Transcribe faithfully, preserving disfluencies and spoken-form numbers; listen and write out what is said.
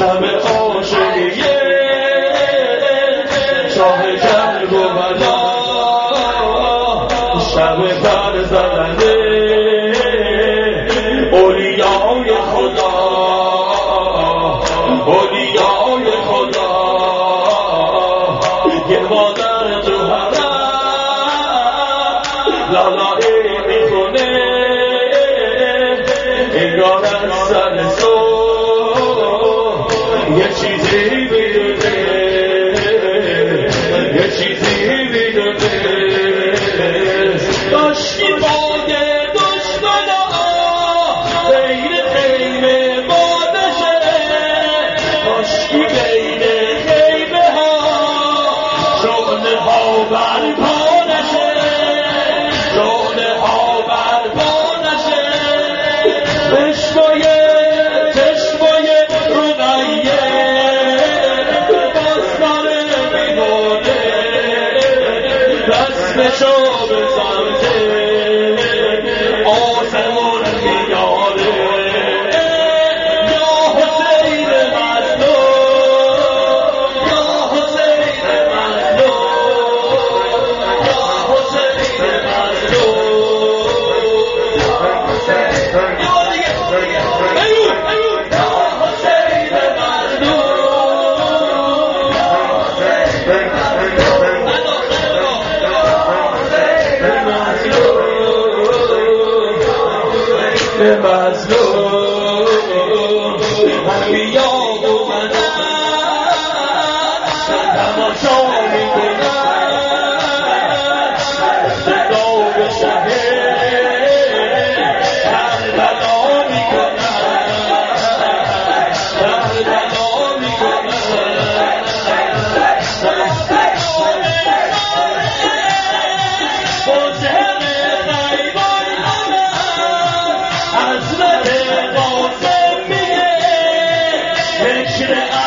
شب عاشقیه شاه کرب و بلا شب پر زدنه اولیای خدا اولیای خدا یه مادر تو حرم لالایی میخونه انگار از سر صبح یه چیزی میدونه یه چیزی میدونه داشتی باگه دشمنا بین خیمه بادشه داشتی بین خیمه ها شعله ها برپا نشه شعله ها برپا نشه چشمای چشمای رقیه باز داره میمونه دستشو به سمت آسمون میاره یا حسین مظلوم یا حسین مظلوم یا حسین مظلوم یا دیگه ایو ایو یا حسین مظلوم مظلوم انبیا اومدن تماشا میکنن صدا به شهر کربلا میکنن کربلا میکنن حضرت قاسم میگه فکر